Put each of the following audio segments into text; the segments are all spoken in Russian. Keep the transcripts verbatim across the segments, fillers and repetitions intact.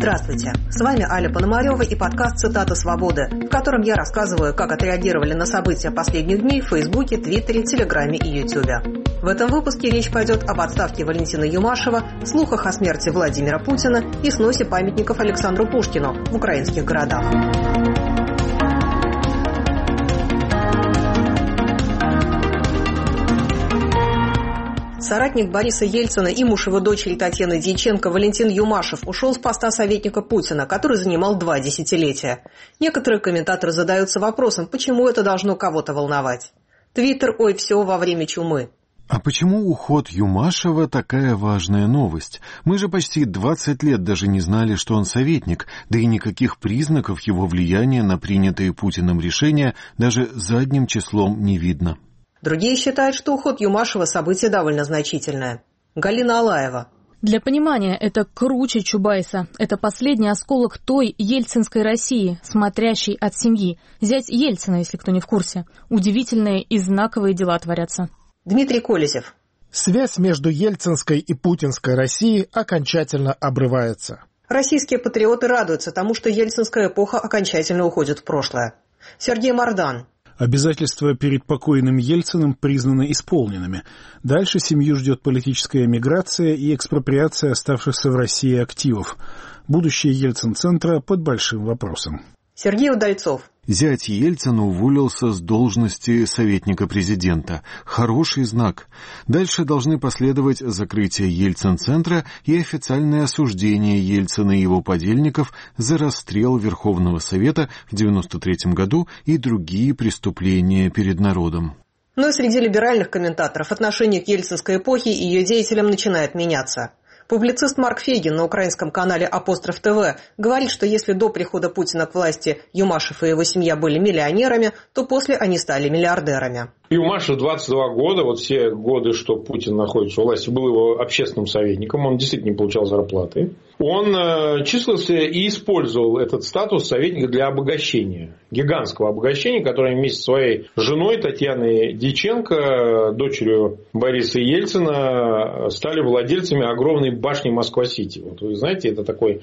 Здравствуйте, с вами Аля Пономарева и подкаст «Цитата свободы», в котором я рассказываю, как отреагировали на события последних дней в Фейсбуке, Твиттере, Телеграме и Ютубе. В этом выпуске речь пойдет об отставке Валентина Юмашева, слухах о смерти Владимира Путина и сносе памятников Александру Пушкину в украинских городах. Соратник Бориса Ельцина и муж его дочери Татьяны Дьяченко Валентин Юмашев ушел с поста советника Путина, который занимал два десятилетия. Некоторые комментаторы задаются вопросом, почему это должно кого-то волновать. Твиттер «Ой, все во время чумы». А почему уход Юмашева такая важная новость? Мы же почти двадцать лет даже не знали, что он советник, да и никаких признаков его влияния на принятые Путиным решения даже задним числом не видно. Другие считают, что уход Юмашева – событие довольно значительное. Галина Алаева. Для понимания, это круче Чубайса. Это последний осколок той ельцинской России, смотрящей от семьи. Зять Ельцина, если кто не в курсе. Удивительные и знаковые дела творятся. Дмитрий Колесев. Связь между ельцинской и путинской Россией окончательно обрывается. Российские патриоты радуются тому, что ельцинская эпоха окончательно уходит в прошлое. Сергей Мардан. Обязательства перед покойным Ельциным признаны исполненными. Дальше семью ждет политическая эмиграция и экспроприация оставшихся в России активов. Будущее Ельцин-центра под большим вопросом. Сергей Удальцов. Зять Ельцина уволился с должности советника президента. Хороший знак. Дальше должны последовать закрытие Ельцин-центра и официальное осуждение Ельцина и его подельников за расстрел Верховного Совета в девяносто третьем году и другие преступления перед народом. Но и среди либеральных комментаторов отношение к ельцинской эпохе и ее деятелям начинает меняться. Публицист Марк Фейгин на украинском канале «Апостроф ТВ» говорит, что если до прихода Путина к власти Юмашев и его семья были миллионерами, то после они стали миллиардерами. Юмашев двадцать два года, вот все годы, что Путин находится у власти, был его общественным советником, он действительно не получал зарплаты. Он э, числился и использовал этот статус советника для обогащения, гигантского обогащения, которое вместе со своей женой Татьяной Дьяченко, дочерью Бориса Ельцина, стали владельцами огромной башни Москва-Сити. Вот вы знаете, это такое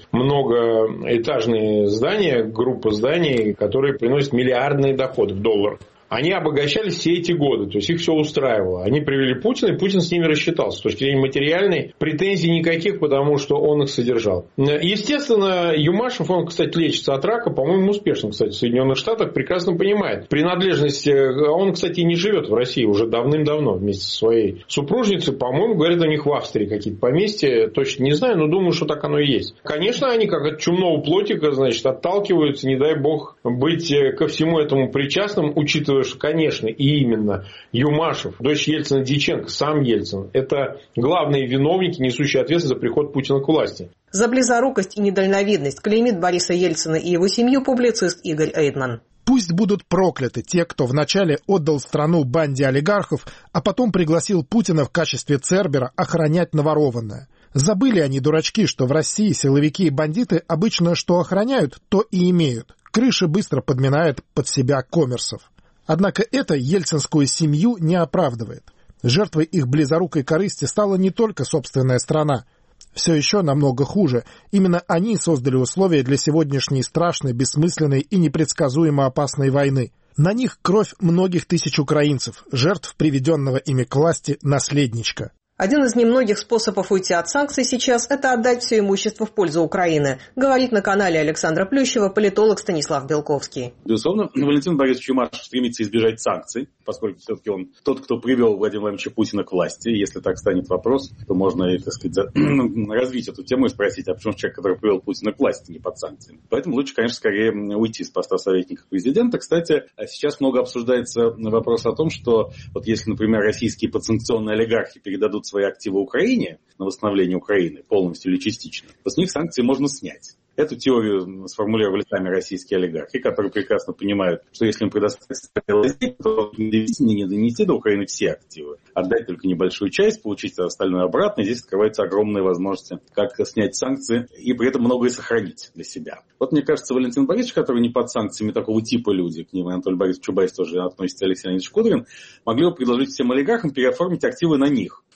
многоэтажное здание, группа зданий, которые приносят миллиардные доходы в долларах. Они обогащались все эти годы, то есть их все устраивало. Они привели Путина, и Путин с ними рассчитался. С точки зрения материальной претензий никаких, потому что он их содержал. Естественно, Юмашев, он, кстати, лечится от рака, по-моему, успешно, кстати, в Соединенных Штатах, прекрасно понимает. Принадлежность, он, кстати, не живет в России уже давным-давно вместе со своей супружницей. По-моему, говорят, у них в Австрии какие-то поместья, точно не знаю, но думаю, что так оно и есть. Конечно, они, как от чумного плотика, значит, отталкиваются, не дай бог, быть ко всему этому причастным, учитывая, что, конечно, и именно Юмашев, дочь Ельцина Дьяченко, сам Ельцин, это главные виновники, несущие ответственность за приход Путина к власти. За близорукость и недальновидность клеймит Бориса Ельцина и его семью публицист Игорь Эйдман. Пусть будут прокляты те, кто вначале отдал страну банде олигархов, а потом пригласил Путина в качестве цербера охранять наворованное. Забыли они, дурачки, что в России силовики и бандиты обычно что охраняют, то и имеют. Крыши быстро подминают под себя коммерсов. Однако это ельцинскую семью не оправдывает. Жертвой их близорукой корысти стала не только собственная страна. Все еще намного хуже. Именно они создали условия для сегодняшней страшной, бессмысленной и непредсказуемо опасной войны. На них кровь многих тысяч украинцев, жертв приведенного ими к власти наследничка. Один из немногих способов уйти от санкций сейчас – это отдать все имущество в пользу Украины, говорит на канале Александра Плющева политолог Станислав Белковский. Безусловно, Валентин Борисович Юмашев стремится избежать санкций, поскольку все-таки он тот, кто привел Владимира Владимировича Путина к власти. И если так станет вопрос, то можно, так сказать, развить эту тему и спросить, а почему человек, который привел Путина к власти, не под санкциями. Поэтому лучше, конечно, скорее уйти с поста советника президента. Кстати, сейчас много обсуждается вопрос о том, что вот если, например, российские подсанкционные олигархи передадут свои активы Украине на восстановление Украины полностью или частично, то с них санкции можно снять. Эту теорию сформулировали сами российские олигархи, которые прекрасно понимают, что если им предоставить власти, то не донести до Украины все активы, отдать только небольшую часть, получить остальное обратно. И здесь открываются огромные возможности, как снять санкции и при этом многое сохранить для себя. Вот мне кажется, Валентин Борисович, который не под санкциями такого типа люди, к ним Анатолий Борисович Чубайс тоже относится, Алексей Леонидович Кудрин, могли бы предложить всем олигархам переоформить активы на них.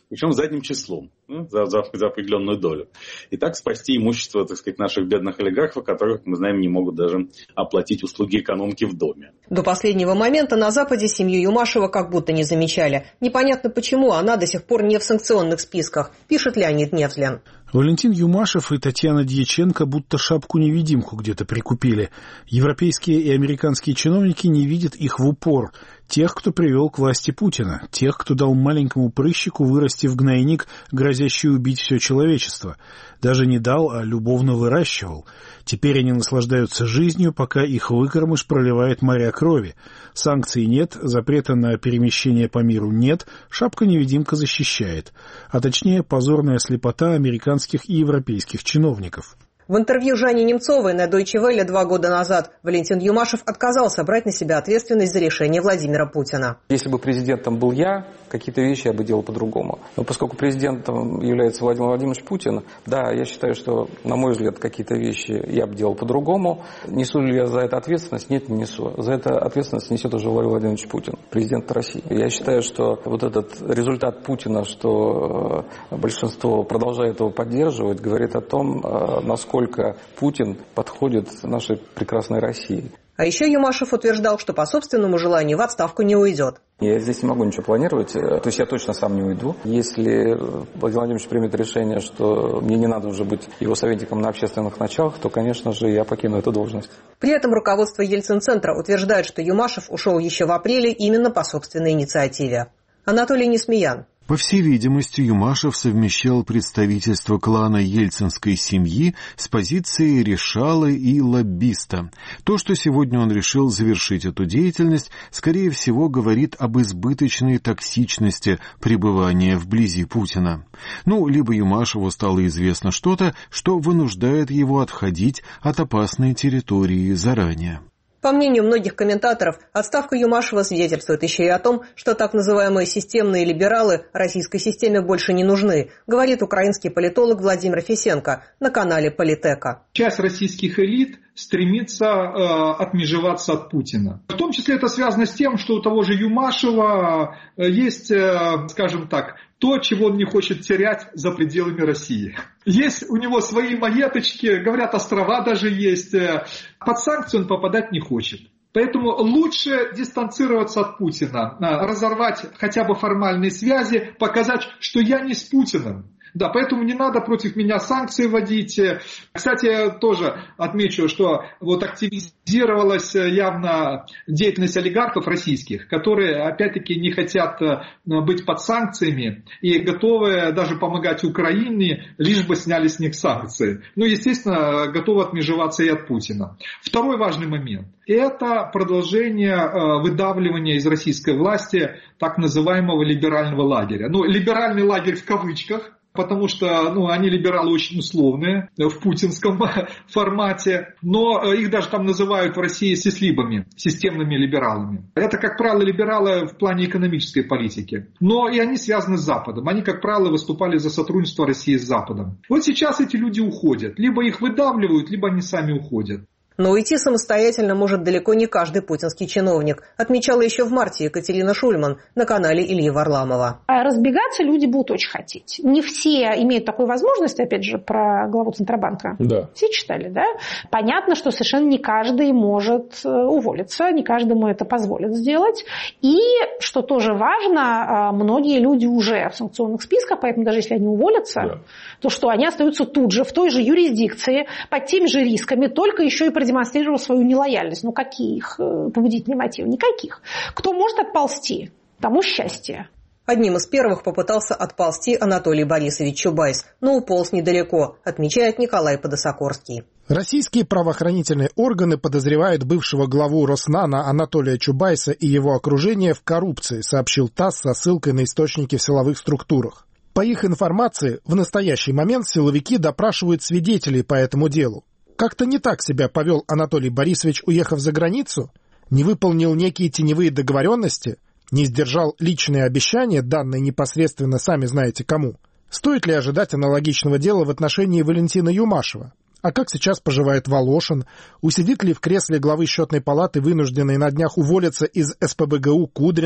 причем задним числом, ну, за, за, за определенную долю. И так спасти имущество, так сказать, наших бедных олигархов, которые, как мы знаем, не могут даже оплатить услуги экономки в доме. До последнего момента на Западе семью Юмашева как будто не замечали. Непонятно почему она до сих пор не в санкционных списках, пишет Леонид Невзлин. Валентин Юмашев и Татьяна Дьяченко будто шапку-невидимку где-то прикупили. Европейские и американские чиновники не видят их в упор. Тех, кто привел к власти Путина. Тех, кто дал маленькому прыщику вырасти в гнойник, грозящий убить все человечество. Даже не дал, а любовно выращивал. Теперь они наслаждаются жизнью, пока их выкормыш проливает моря крови. Санкций нет, запрета на перемещение по миру нет, шапка-невидимка защищает. А точнее, позорная слепота американских и европейских чиновников. В интервью Жанне Немцовой на Deutsche Welle два года назад Валентин Юмашев отказался брать на себя ответственность за решение Владимира Путина. Если бы президентом был я, какие-то вещи я бы делал по-другому. Но поскольку президентом является Владимир Владимирович Путин, да, я считаю, что, на мой взгляд, какие-то вещи я бы делал по-другому. Несу ли я за это ответственность? Нет, не несу. За это ответственность несет уже Владимир Владимирович Путин, президент России. Я считаю, что вот этот результат Путина, что большинство продолжает его поддерживать, говорит о том, насколько Сколько Путин подходит нашей прекрасной России. А еще Юмашев утверждал, что по собственному желанию в отставку не уйдет. Я здесь не могу ничего планировать, то есть я точно сам не уйду. Если Владимир Владимирович примет решение, что мне не надо уже быть его советником на общественных началах, то, конечно же, я покину эту должность. При этом руководство Ельцин-центра утверждает, что Юмашев ушел еще в апреле именно по собственной инициативе. Анатолий Несмеян. По всей видимости, Юмашев совмещал представительство клана ельцинской семьи с позицией решалы и лоббиста. То, что сегодня он решил завершить эту деятельность, скорее всего, говорит об избыточной токсичности пребывания вблизи Путина. Ну, либо Юмашеву стало известно что-то, что вынуждает его отходить от опасной территории заранее. По мнению многих комментаторов, отставка Юмашева свидетельствует еще и о том, что так называемые системные либералы российской системе больше не нужны, говорит украинский политолог Владимир Фисенко на канале Политека. Часть российских элит стремится э, отмежеваться от Путина. В том числе это связано с тем, что у того же Юмашева есть, э, скажем так, то, чего он не хочет терять за пределами России. Есть у него свои маеточки, говорят, острова даже есть. Под санкции он попадать не хочет. Поэтому лучше дистанцироваться от Путина, разорвать хотя бы формальные связи, показать, что я не с Путиным. Да, поэтому не надо против меня санкции вводить. Кстати, я тоже отмечу, что вот активизировалась явно деятельность олигархов российских, которые, опять-таки, не хотят быть под санкциями и готовы даже помогать Украине, лишь бы сняли с них санкции. Ну, естественно, готовы отмежеваться и от Путина. Второй важный момент – это продолжение выдавливания из российской власти так называемого либерального лагеря. Ну, либеральный лагерь в кавычках, потому что ну, они либералы очень условные в путинском формате, но их даже там называют в России сислибами, системными либералами. Это, как правило, либералы в плане экономической политики, но и они связаны с Западом. Они, как правило, выступали за сотрудничество России с Западом. Вот сейчас эти люди уходят. Либо их выдавливают, либо они сами уходят. Но уйти самостоятельно может далеко не каждый путинский чиновник, отмечала еще в марте Екатерина Шульман на канале Ильи Варламова. А разбегаться люди будут очень хотеть. Не все имеют такую возможность, опять же, про главу Центробанка. Да. Все читали, да? Понятно, что совершенно не каждый может уволиться, не каждому это позволит сделать. И, что тоже важно, многие люди уже в санкционных списках, поэтому даже если они уволятся, да. то что они остаются тут же, в той же юрисдикции, под теми же рисками, только еще и продемонстрировал свою нелояльность. Ну, какие их побудительные мотивы? Никаких. Кто может отползти, тому счастье. Одним из первых попытался отползти Анатолий Борисович Чубайс, но уполз недалеко, отмечает Николай Подосокорский. Российские правоохранительные органы подозревают бывшего главу Роснана Анатолия Чубайса и его окружение в коррупции, сообщил ТАСС со ссылкой на источники в силовых структурах. По их информации, в настоящий момент силовики допрашивают свидетелей по этому делу. Как-то не так себя повел Анатолий Борисович, уехав за границу? Не выполнил некие теневые договоренности? Не сдержал личные обещания, данные непосредственно сами знаете кому? Стоит ли ожидать аналогичного дела в отношении Валентина Юмашева? А как сейчас поживает Волошин? Усидит ли в кресле главы счетной палаты, вынужденный на днях уволиться из СПбГУ Кудрин?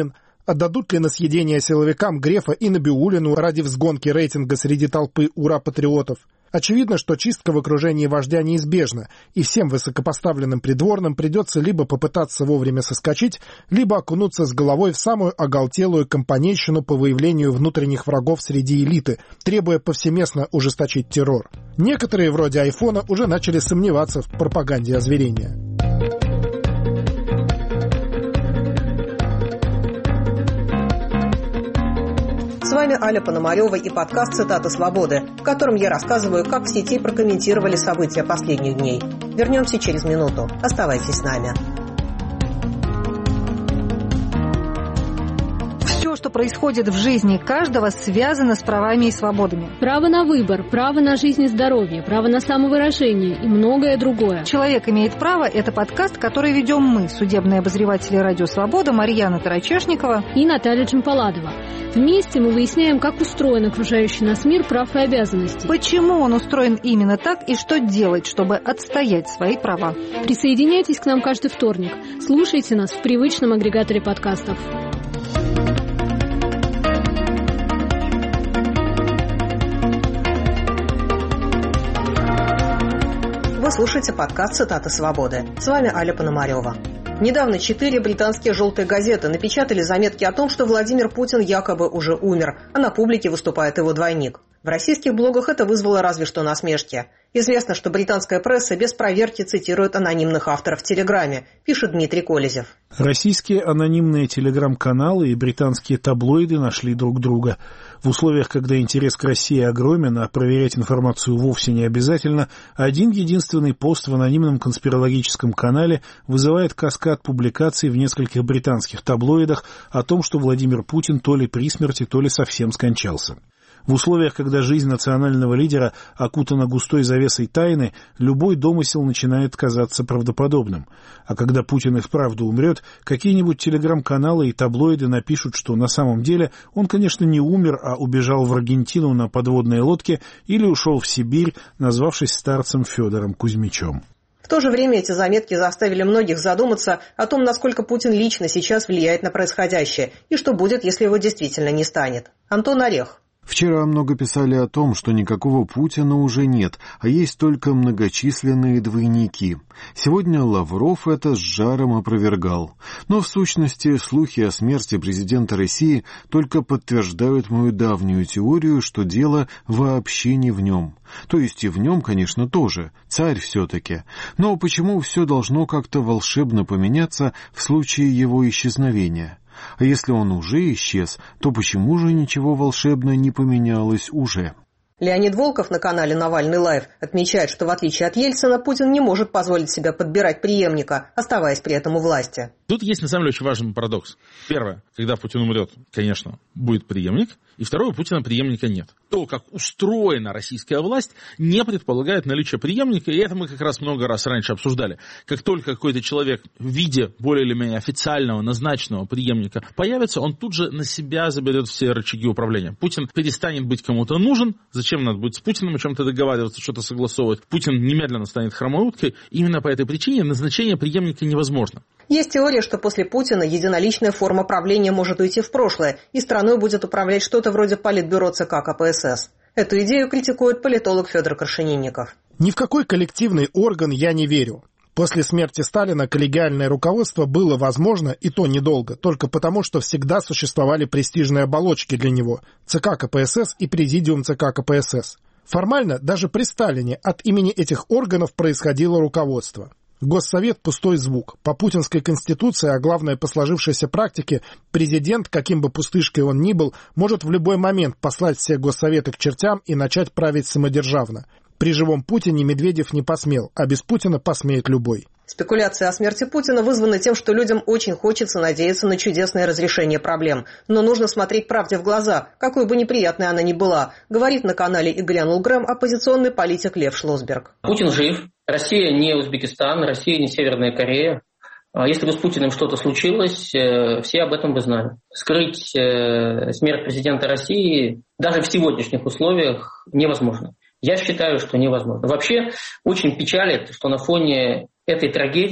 Отдадут ли на съедение силовикам Грефа и Набиуллину ради взгонки рейтинга среди толпы ура-патриотов? Очевидно, что чистка в окружении вождя неизбежна, и всем высокопоставленным придворным придется либо попытаться вовремя соскочить, либо окунуться с головой в самую оголтелую компанейщину по выявлению внутренних врагов среди элиты, требуя повсеместно ужесточить террор. Некоторые, вроде айфона, уже начали сомневаться в пропаганде озверения. С вами Аля Пономарева и подкаст «Цитата свободы», в котором я рассказываю, как в сети прокомментировали события последних дней. Вернемся через минуту. Оставайтесь с нами. Все, что происходит в жизни каждого, связано с правами и свободами. Право на выбор, право на жизнь и здоровье, право на самовыражение и многое другое. «Человек имеет право» — это подкаст, который ведем мы, судебные обозреватели «Радио Свобода» Марьяна Тарачешникова и Наталья Джампаладова. Вместе мы выясняем, как устроен окружающий нас мир прав и обязанностей. Почему он устроен именно так и что делать, чтобы отстоять свои права. Присоединяйтесь к нам каждый вторник. Слушайте нас в привычном агрегаторе подкастов. Вы слушаете подкаст «Цитата свободы». С вами Аля Пономарева. Недавно четыре британские желтые газеты напечатали заметки о том, что Владимир Путин якобы уже умер, а на публике выступает его двойник. В российских блогах это вызвало разве что насмешки. Известно, что британская пресса без проверки цитирует анонимных авторов в Телеграме, пишет Дмитрий Колезев. Российские анонимные телеграм-каналы и британские таблоиды нашли друг друга. В условиях, когда интерес к России огромен, а проверять информацию вовсе не обязательно, один единственный пост в анонимном конспирологическом канале вызывает каскад публикаций в нескольких британских таблоидах о том, что Владимир Путин то ли при смерти, то ли совсем скончался. В условиях, когда жизнь национального лидера окутана густой завесой тайны, любой домысел начинает казаться правдоподобным. А когда Путин и вправду умрет, какие-нибудь телеграм-каналы и таблоиды напишут, что на самом деле он, конечно, не умер, а убежал в Аргентину на подводной лодке или ушел в Сибирь, назвавшись старцем Федором Кузьмичем. В то же время эти заметки заставили многих задуматься о том, насколько Путин лично сейчас влияет на происходящее и что будет, если его действительно не станет. Антон Орех. Вчера много писали о том, что никакого Путина уже нет, а есть только многочисленные двойники. Сегодня Лавров это с жаром опровергал. Но в сущности слухи о смерти президента России только подтверждают мою давнюю теорию, что дело вообще не в нем. То есть и в нем, конечно, тоже. Царь все-таки. Но почему все должно как-то волшебно поменяться в случае его исчезновения? А если он уже исчез, то почему же ничего волшебно не поменялось уже? Леонид Волков на канале «Навальный лайв» отмечает, что в отличие от Ельцина, Путин не может позволить себе подбирать преемника, оставаясь при этом у власти. Тут есть, на самом деле, очень важный парадокс. Первое, когда Путин умрет, конечно, будет преемник. И второе, у Путина преемника нет. То, как устроена российская власть, не предполагает наличие преемника, и это мы как раз много раз раньше обсуждали. Как только какой-то человек в виде более или менее официального, назначенного преемника появится, он тут же на себя заберет все рычаги управления. Путин перестанет быть кому-то нужен. Зачем надо быть с Путиным о чем-то договариваться, что-то согласовывать? Путин немедленно станет хромой уткой. Именно по этой причине назначение преемника невозможно. Есть теория, что после Путина единоличная форма правления может уйти в прошлое, и страной будет управлять что-то вроде политбюро ЦК КПСС. Эту идею критикует политолог Федор Крашенинников. Ни в какой коллективный орган я не верю. После смерти Сталина коллегиальное руководство было возможно, и то недолго, только потому, что всегда существовали престижные оболочки для него – ЦК КПСС и Президиум ЦК КПСС. Формально, даже при Сталине от имени этих органов происходило руководство. Госсовет – пустой звук. По путинской конституции, а главное по сложившейся практике, президент, каким бы пустышкой он ни был, может в любой момент послать все госсоветы к чертям и начать править самодержавно. При живом Путине Медведев не посмел, а без Путина посмеет любой. Спекуляции о смерти Путина вызваны тем, что людям очень хочется надеяться на чудесное разрешение проблем. Но нужно смотреть правде в глаза, какой бы неприятной она ни была, говорит на канале «И глянул Грэм» оппозиционный политик Лев Шлосберг. Путин жив. Россия не Узбекистан, Россия не Северная Корея. Если бы с Путиным что-то случилось, все об этом бы знали. Скрыть смерть президента России даже в сегодняшних условиях невозможно. Я считаю, что невозможно. Вообще очень печалит, что на фоне этой трагедии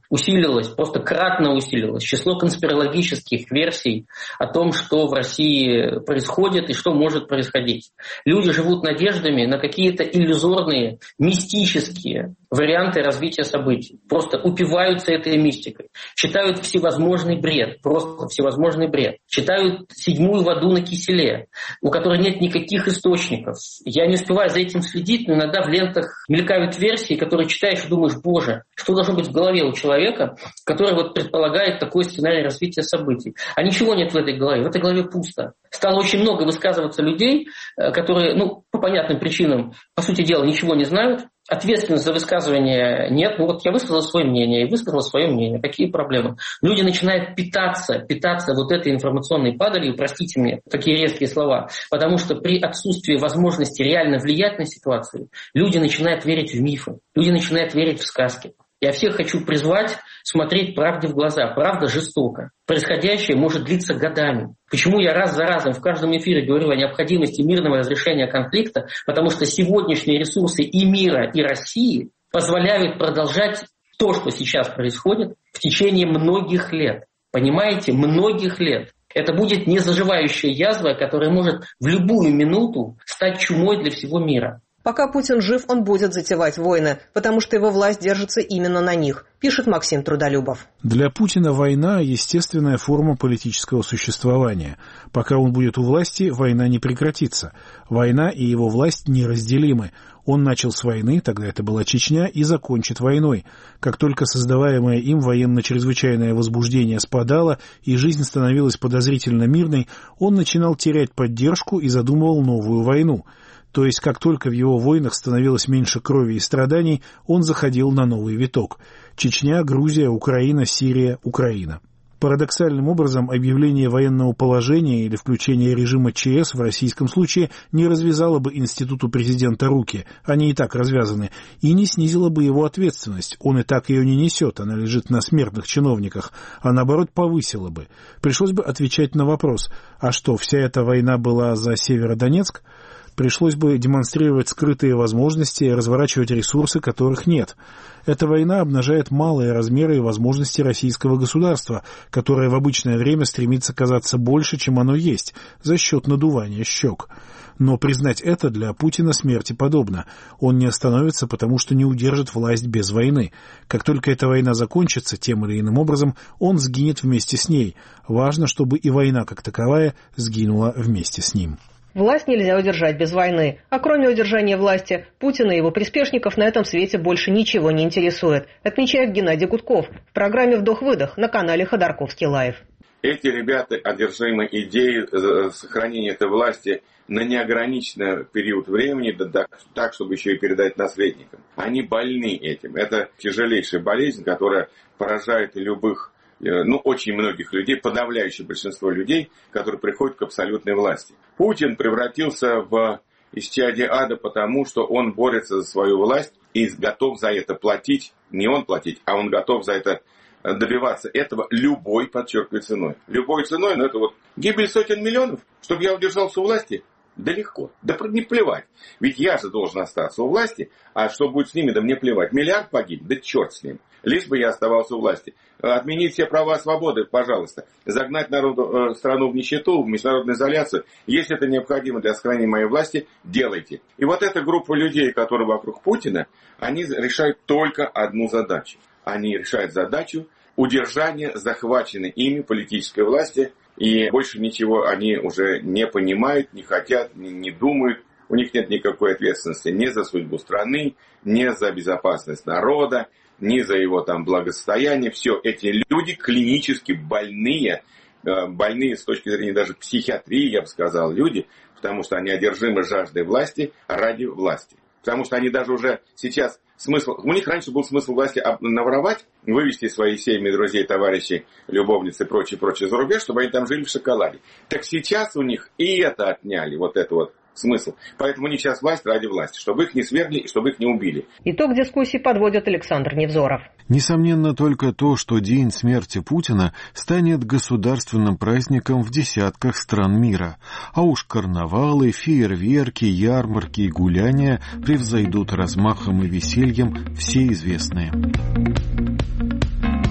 усилилось, просто кратно усилилось число конспирологических версий о том, что в России происходит и что может происходить. Люди живут надеждами на какие-то иллюзорные, мистические варианты развития событий. Просто упиваются этой мистикой. Читают всевозможный бред, просто всевозможный бред. Читают седьмую воду на киселе, у которой нет никаких источников. Я не успеваю за этим следить, но иногда в лентах мелькают версии, которые читаешь и думаешь, боже, что должно быть в голове у человека, который вот предполагает такой сценарий развития событий. А ничего нет в этой голове. В этой голове пусто. Стало очень много высказываться людей, которые, ну, по понятным причинам, по сути дела, ничего не знают. Ответственность за высказывание нет. Ну вот я высказал свое мнение и высказал свое мнение. Какие проблемы? Люди начинают питаться, питаться вот этой информационной падалью, простите мне, такие резкие слова, потому что при отсутствии возможности реально влиять на ситуацию, люди начинают верить в мифы, люди начинают верить в сказки. Я всех хочу призвать смотреть правде в глаза. Правда жестока. Происходящее может длиться годами. Почему я раз за разом в каждом эфире говорю о необходимости мирного разрешения конфликта? Потому что сегодняшние ресурсы и мира, и России позволяют продолжать то, что сейчас происходит, в течение многих лет. Понимаете? Многих лет. Это будет незаживающая язва, которая может в любую минуту стать чумой для всего мира. Пока Путин жив, он будет затевать войны, потому что его власть держится именно на них, пишет Максим Трудолюбов. Для Путина война – естественная форма политического существования. Пока он будет у власти, война не прекратится. Война и его власть неразделимы. Он начал с войны, тогда это была Чечня, и закончит войной. Как только создаваемое им военно-чрезвычайное возбуждение спадало и жизнь становилась подозрительно мирной, он начинал терять поддержку и задумывал новую войну. То есть, как только в его войнах становилось меньше крови и страданий, он заходил на новый виток. Чечня, Грузия, Украина, Сирия, Украина. Парадоксальным образом, объявление военного положения или включение режима ЧС в российском случае не развязало бы институту президента руки, они и так развязаны, и не снизило бы его ответственность, он и так ее не несет, она лежит на смертных чиновниках, а наоборот повысило бы. Пришлось бы отвечать на вопрос, а что, вся эта война была за Северодонецк? Пришлось бы демонстрировать скрытые возможности и разворачивать ресурсы, которых нет. Эта война обнажает малые размеры и возможности российского государства, которое в обычное время стремится казаться больше, чем оно есть, за счет надувания щек. Но признать это для Путина смерти подобно. Он не остановится, потому что не удержит власть без войны. Как только эта война закончится, тем или иным образом, он сгинет вместе с ней. Важно, чтобы и война как таковая сгинула вместе с ним. Власть нельзя удержать без войны, а кроме удержания власти, Путина и его приспешников на этом свете больше ничего не интересует, отмечает Геннадий Гудков в программе «Вдох-выдох» на канале Ходорковский Лайв. Эти ребята одержимы идеей сохранения этой власти на неограниченный период времени, да, так, чтобы еще и передать наследникам. Они больны этим. Это тяжелейшая болезнь, которая поражает любых, ну, очень многих людей, подавляющее большинство людей, которые приходят к абсолютной власти. Путин превратился в исчадие ада потому, что он борется за свою власть и готов за это платить, не он платить, а он готов за это добиваться этого любой, подчеркиваю, ценой. Любой ценой, но это вот гибель сотен миллионов, чтобы я удержался у власти. Да легко, да не плевать. Ведь я же должен остаться у власти, а что будет с ними, да мне плевать. Миллиард погиб, да черт с ним. Лишь бы я оставался у власти. Отменить все права свободы, пожалуйста. Загнать народу, страну в нищету, в международную изоляцию. Если это необходимо для сохранения моей власти, делайте. И вот эта группа людей, которые вокруг Путина, они решают только одну задачу. Они решают задачу удержания захваченной ими политической власти. И больше ничего они уже не понимают, не хотят, не, не думают. У них нет никакой ответственности ни за судьбу страны, ни за безопасность народа, ни за его там благосостояние. Все, эти люди клинически больные, больные с точки зрения даже психиатрии, я бы сказал, люди, потому что они одержимы жаждой власти ради власти. Потому что они даже уже сейчас смысл... У них раньше был смысл власти наворовать, вывести своих семьи, друзей, товарищей, любовниц и прочее, прочее за рубеж, чтобы они там жили в шоколаде. Так сейчас у них и это отняли, вот это вот смысл. Поэтому у них сейчас власть ради власти, чтобы их не свергли и чтобы их не убили. Итог дискуссии подводит Александр Невзоров. Несомненно только то, что день смерти Путина станет государственным праздником в десятках стран мира. А уж карнавалы, фейерверки, ярмарки и гуляния превзойдут размахом и весельем все известные.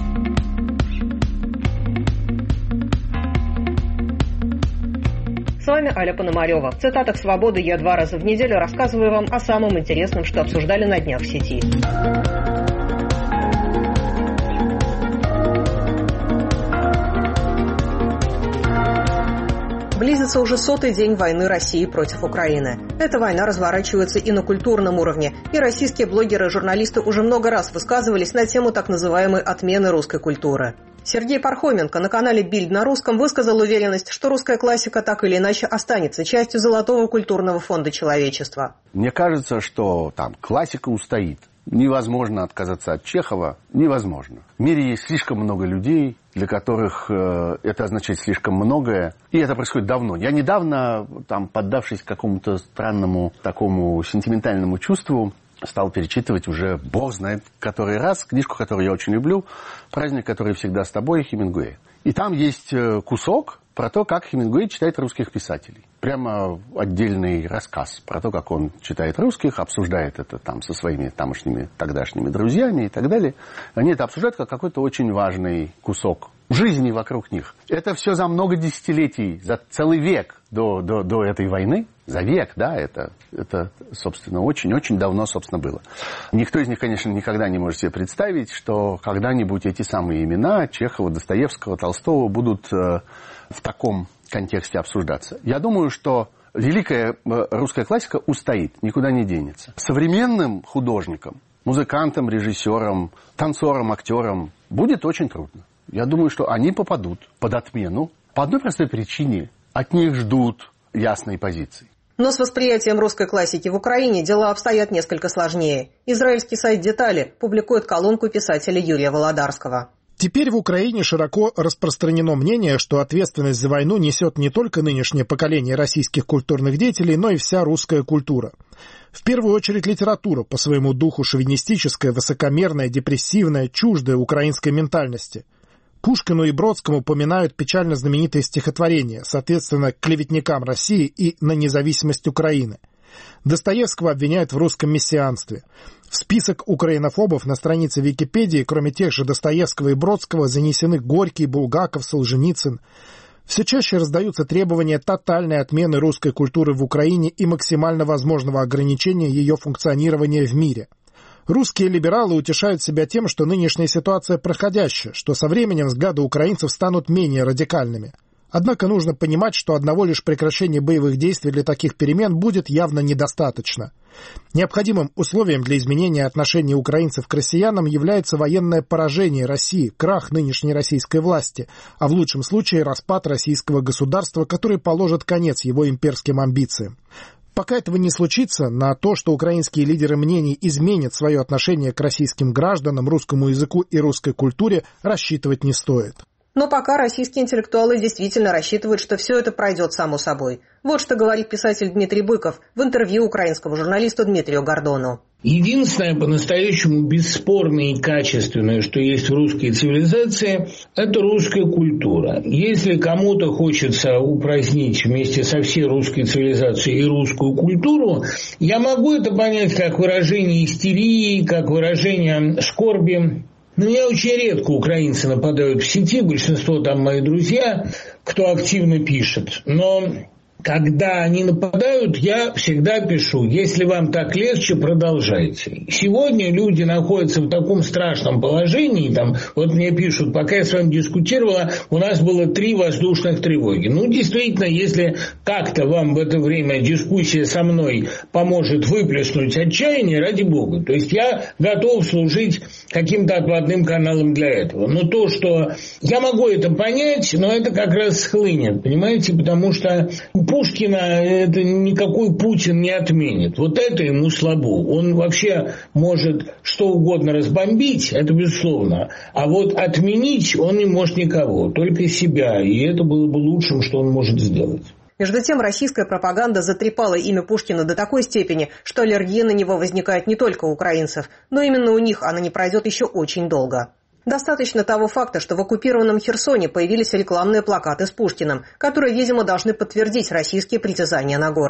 вами Аля Пономарева. В цитатах «Свободы» я два раза в неделю рассказываю вам о самом интересном, что обсуждали на днях в сети. Близится уже сотый день войны России против Украины. Эта война разворачивается и на культурном уровне, и российские блогеры и журналисты уже много раз высказывались на тему так называемой отмены русской культуры. Сергей Пархоменко на канале «Бильд» на русском высказал уверенность, что русская классика так или иначе останется частью золотого культурного фонда человечества. Мне кажется, что там классика устоит. Невозможно отказаться от Чехова, невозможно. В мире есть слишком много людей, для которых э, это означает слишком многое. И это происходит давно. Я недавно, там, поддавшись какому-то странному такому сентиментальному чувству, стал перечитывать уже, бог знает, который раз, книжку, которую я очень люблю, «Праздник, который всегда с тобой», Хемингуэя. И там есть кусок про то, как Хемингуэй читает русских писателей. Прямо отдельный рассказ про то, как он читает русских, обсуждает это там со своими тамошними тогдашними друзьями и так далее. Они это обсуждают как какой-то очень важный кусок жизни вокруг них. Это все за много десятилетий, за целый век до, до, до этой войны. За век, да, это, это собственно, очень-очень давно, собственно, было. Никто из них, конечно, никогда не может себе представить, что когда-нибудь эти самые имена Чехова, Достоевского, Толстого будут э, в таком контексте обсуждаться. Я думаю, что великая русская классика устоит, никуда не денется. Современным художникам, музыкантам, режиссерам, танцорам, актерам будет очень трудно. Я думаю, что они попадут под отмену по одной простой причине. От них ждут ясной позиции. Но с восприятием русской классики в Украине дела обстоят несколько сложнее. Израильский сайт «Детали» публикует колонку писателя Юрия Володарского. Теперь в Украине широко распространено мнение, что ответственность за войну несет не только нынешнее поколение российских культурных деятелей, но и вся русская культура. В первую очередь литература, по своему духу шовинистическая, высокомерная, депрессивная, чуждая украинской ментальности. Пушкину и Бродскому поминают печально знаменитые стихотворения, соответственно, клеветникам России и на независимость Украины. Достоевского обвиняют в русском мессианстве. В список украинофобов на странице Википедии, кроме тех же Достоевского и Бродского, занесены Горький, Булгаков, Солженицын. Все чаще раздаются требования тотальной отмены русской культуры в Украине и максимально возможного ограничения ее функционирования в мире. Русские либералы утешают себя тем, что нынешняя ситуация проходящая, что со временем взгляды украинцев станут менее радикальными. Однако нужно понимать, что одного лишь прекращения боевых действий для таких перемен будет явно недостаточно. Необходимым условием для изменения отношений украинцев к россиянам является военное поражение России, крах нынешней российской власти, а в лучшем случае распад российского государства, который положит конец его имперским амбициям. Пока этого не случится, на то, что украинские лидеры мнений изменят свое отношение к российским гражданам, русскому языку и русской культуре, рассчитывать не стоит. Но пока российские интеллектуалы действительно рассчитывают, что все это пройдет само собой. Вот что говорит писатель Дмитрий Быков в интервью украинскому журналисту Дмитрию Гордону. Единственное по-настоящему бесспорное и качественное, что есть в русской цивилизации, это русская культура. Если кому-то хочется упразднить вместе со всей русской цивилизацией и русскую культуру, я могу это понять как выражение истерии, как выражение скорби. На меня очень редко украинцы нападают в сети, большинство там мои друзья, кто активно пишет. Но когда они нападают, я всегда пишу: если вам так легче, продолжайте. Сегодня люди находятся в таком страшном положении, там, вот мне пишут, пока я с вами дискутировала, у нас было три воздушных тревоги. Ну, действительно, если как-то вам в это время дискуссия со мной поможет выплеснуть отчаяние, ради бога. То есть я готов служить каким-то отводным каналом для этого. Но то, что я могу это понять, но это как раз схлынет, понимаете, потому что Пушкина это никакой Путин не отменит. Вот это ему слабо. Он вообще может что угодно разбомбить, это безусловно. А вот отменить он не может никого, только себя. И это было бы лучшим, что он может сделать. Между тем, российская пропаганда затрепала имя Пушкина до такой степени, что аллергия на него возникает не только у украинцев, но именно у них она не пройдет еще очень долго. Достаточно того факта, что в оккупированном Херсоне появились рекламные плакаты с Пушкиным, которые, видимо, должны подтвердить российские притязания на город.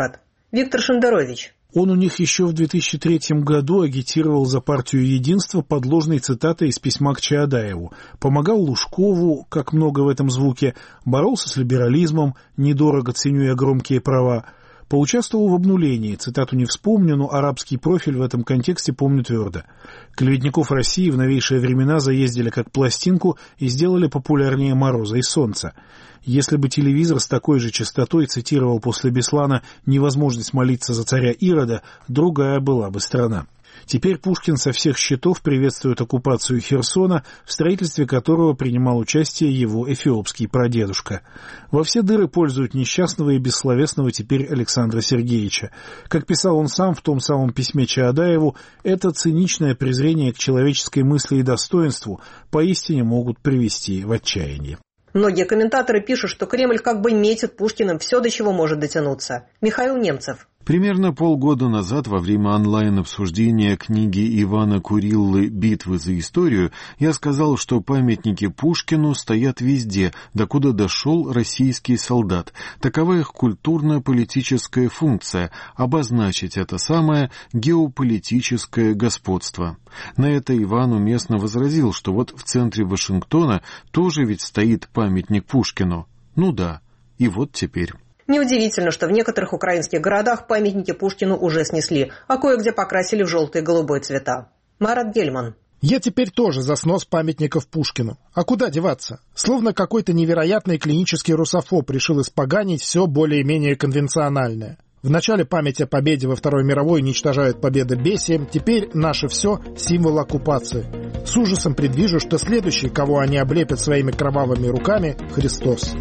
Виктор Шендерович. Он у них еще в две тысячи третьем году агитировал за партию «Единство» под ложной цитатой из письма к Чаадаеву, помогал Лужкову, как много в этом звуке, боролся с либерализмом, недорого ценю громкие права, поучаствовал в обнулении, цитату не вспомню, но арабский профиль в этом контексте помню твердо. Клеветников России в новейшие времена заездили как пластинку и сделали популярнее «Мороза и солнца». Если бы телевизор с такой же частотой цитировал после Беслана невозможность молиться за царя Ирода, другая была бы страна. Теперь Пушкин со всех счетов приветствует оккупацию Херсона, в строительстве которого принимал участие его эфиопский прадедушка. Во все дыры пользуют несчастного и бессловесного теперь Александра Сергеевича. Как писал он сам в том самом письме Чаадаеву, это циничное презрение к человеческой мысли и достоинству поистине могут привести в отчаяние. Многие комментаторы пишут, что Кремль как бы метит Пушкиным все, до чего может дотянуться. Михаил Немцев. Примерно полгода назад, во время онлайн-обсуждения книги Ивана Куриллы «Битвы за историю», я сказал, что памятники Пушкину стоят везде, докуда дошел российский солдат. Такова их культурно-политическая функция – обозначить это самое геополитическое господство. На это Иван уместно возразил, что вот в центре Вашингтона тоже ведь стоит памятник Пушкину. Ну да, и вот теперь. Неудивительно, что в некоторых украинских городах памятники Пушкину уже снесли, а кое-где покрасили в желтый и голубой цвета. Марат Гельман. Я теперь тоже за снос памятников Пушкину. А куда деваться? Словно какой-то невероятный клинический русофоб решил испоганить все более-менее конвенциональное. Вначале память о победе во Второй мировой уничтожают победобесием, теперь наше все – символ оккупации. С ужасом предвижу, что следующий, кого они облепят своими кровавыми руками – Христос.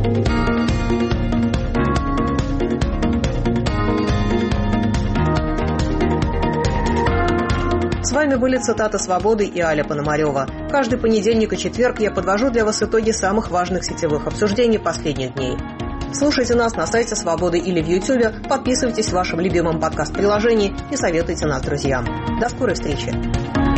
С вами были «Цитаты свободы» и Аля Пономарева. Каждый понедельник и четверг я подвожу для вас итоги самых важных сетевых обсуждений последних дней. Слушайте нас на сайте «Свободы» или в Ютьюбе, подписывайтесь в вашем любимом подкаст-приложении и советуйте нас друзьям. До скорой встречи!